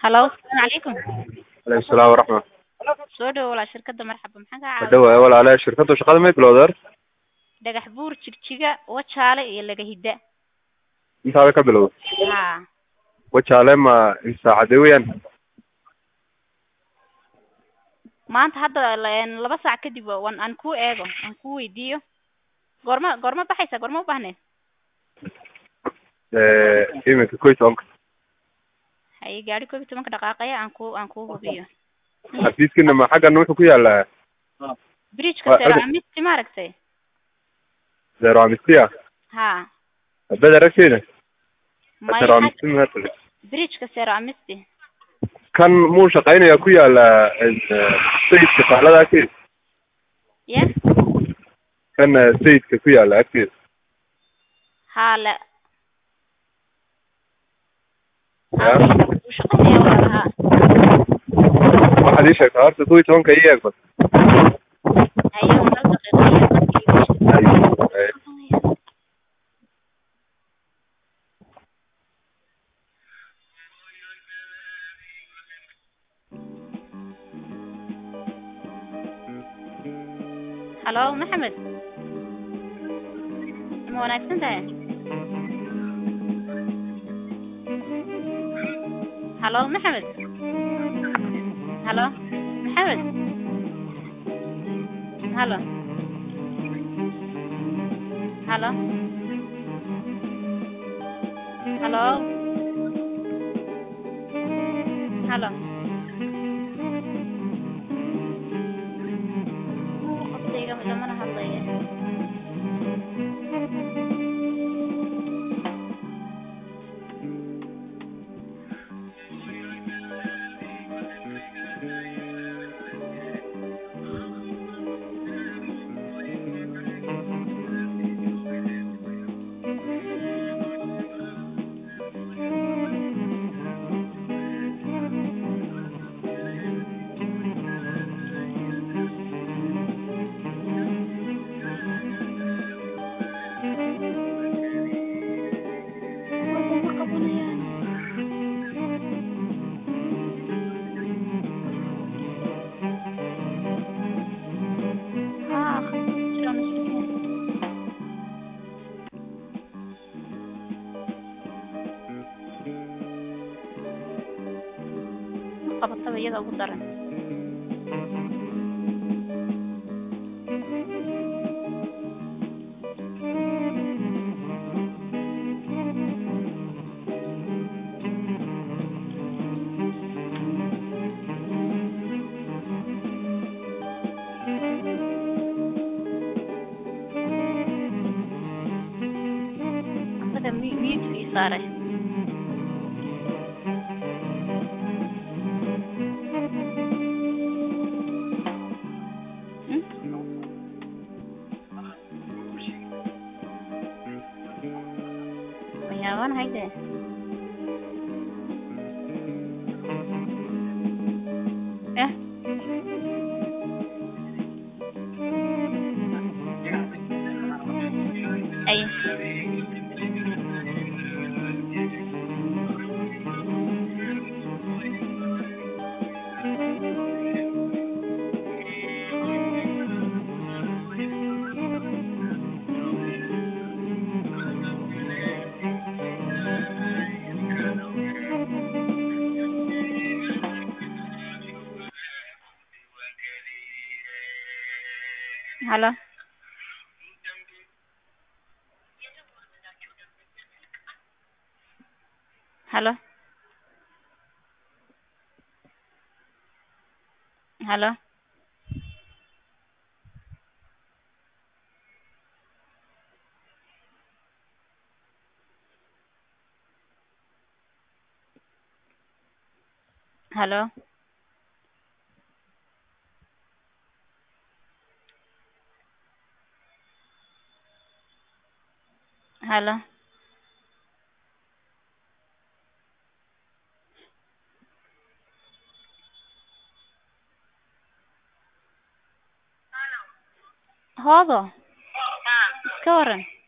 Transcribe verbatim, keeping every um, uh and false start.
Hello, السلام عليكم. عليكم السلام ورحمة. Soo dhawow walaal shirkadda marxaba maxaan kaa caawiyaa? Madhow walaalaha shirkadu shaqada ma bilowdeen? Dhagax buur jigjiga wajaale iyo laga hidda. Intaada ka bilowday. Haa. Wajaale ma saacadee weeyaan? Maanta hadda la- laba saac kadib waan aan ku eego aan ku weydiiyo. Goorma goorma baxaysa goorma u baahnay? Ee iminka koy tobanka. Hay gaari koob iyo tobanka dhaqaaqaya aan ku aan ku hubiyo. Xafiiskina ma xaggan wuxuu ku yaalaa? Bridge-ka Waa sare adag. amisti ma aragtay? Zero Amistiya. Haa. Bada ragteena. May Zero xag Amisti ma tahay. bridge-ka sare amisti. Kan muu shaqaynaya ku yaala sayidka taalada agtiisa. Yeah. Kan sayidka ku yaala agtiisa. Haa la. Ya. Haa. Shaqaynaya walaalaha. Waxaad ii sheegtaa horta koy tobanka ii eeg bas. Hayo hal daqiiqo iyo markii Ay. Hello Maxamed. Ma wanaagsan tahay? Hello Maxamed. Hello Maxamed. Hello. Hello. Hello. Hello. Qofkayga ma mana hadlaya. Ah, jira mas'uuliyiin. Qabataba iyada ugu daran. Asaga mi miyuu ii saaray. Hmm? Waxyaabahan hayde. Eh? Ay. Hello. Hello. Hello. Hello. Hello. Hoodo. Ka waran.